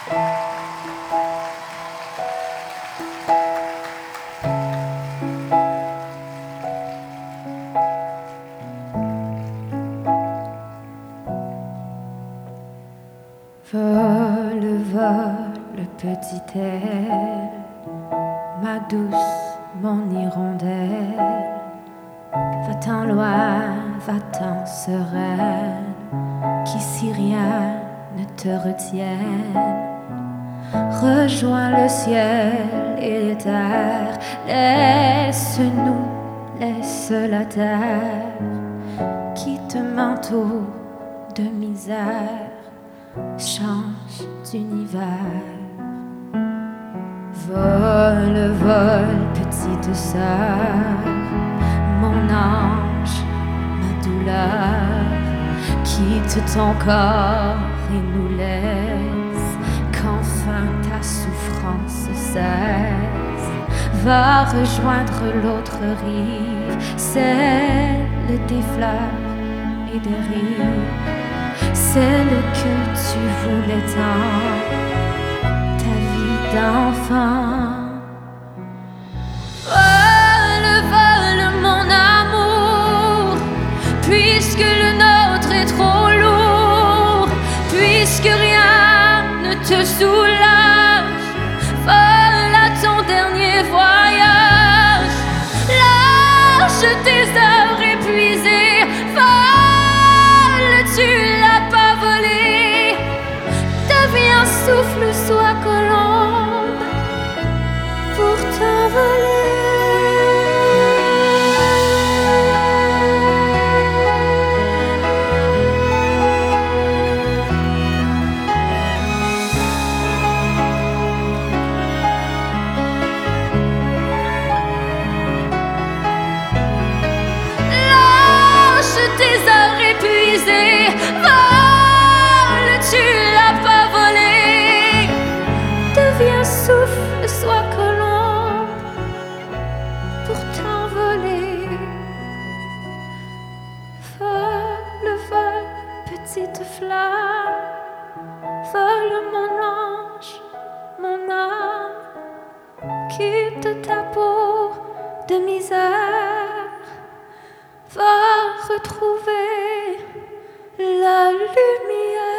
Vole, vole, petite aile, ma douce, mon hirondelle. Va-t'en loin, va-t'en sereine, qu'ici rien ne te retienne. Rejoins le ciel et les terres, laisse-nous, laisse la terre qui te m'entoure de misère. Change d'univers. Vole, vole, petite sœur, mon ange, ma douleur. Quitte ton corps et nous laisse qu'enfin ta souffrance cesse. Va rejoindre l'autre rive, celle des fleurs et des rives. Celle que tu voulais tant, ta vie d'enfant. Vole, vole, mon amour, puisque le nôtre est trop lourd, puisque rien ne te soulage. Vole à ton dernier voyage, lâche tes heures épuisées. Vole, tu l'as pas volé, deviens souffle, sois colombe pour t'envoler. Tes heures épuisées, vole, tu l'as pas volé. Deviens souffle, sois colombe pour t'envoler. Vole, vole, petite flamme, vole mon ange, mon âme. Quitte ta peau de misère, va retrouver la lumière.